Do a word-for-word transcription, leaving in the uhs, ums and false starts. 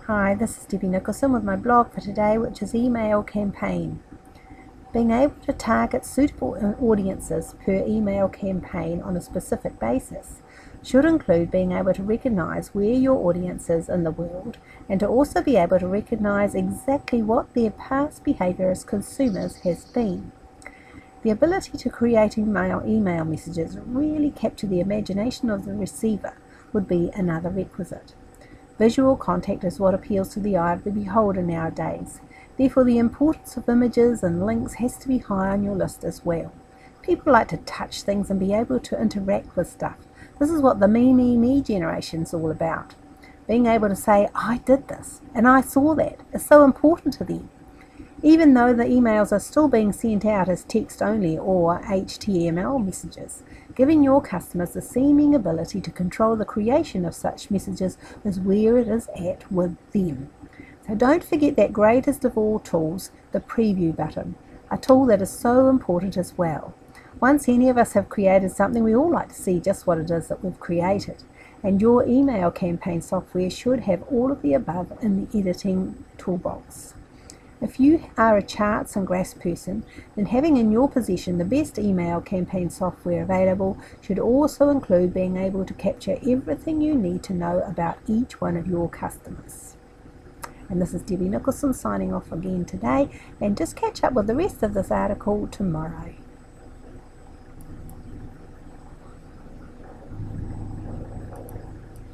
Hi, this is Debbie Nicholson with my blog for today, which is Email Campaign. Being able to target suitable audiences per email campaign on a specific basis should include being able to recognize where your audience is in the world and to also be able to recognize exactly what their past behavior as consumers has been. The ability to create email, email messages that really capture the imagination of the receiver would be another requisite. Visual contact is what appeals to the eye of the beholder nowadays. Therefore, the importance of images and links has to be high on your list as well. People like to touch things and be able to interact with stuff. This is what the me, me, me generation is all about. Being able to say, I did this and I saw that is so important to them. Even though the emails are still being sent out as text only or H T M L messages, giving your customers the seeming ability to control the creation of such messages is where it is at with them. So don't forget that greatest of all tools, the preview button, a tool that is so important as well. Once any of us have created something, we all like to see just what it is that we've created. And your email campaign software should have all of the above in the editing toolbox. If you are a charts and graphs person, then having in your possession the best email campaign software available should also include being able to capture everything you need to know about each one of your customers. And this is Debbie Nicholson signing off again today, and just catch up with the rest of this article tomorrow.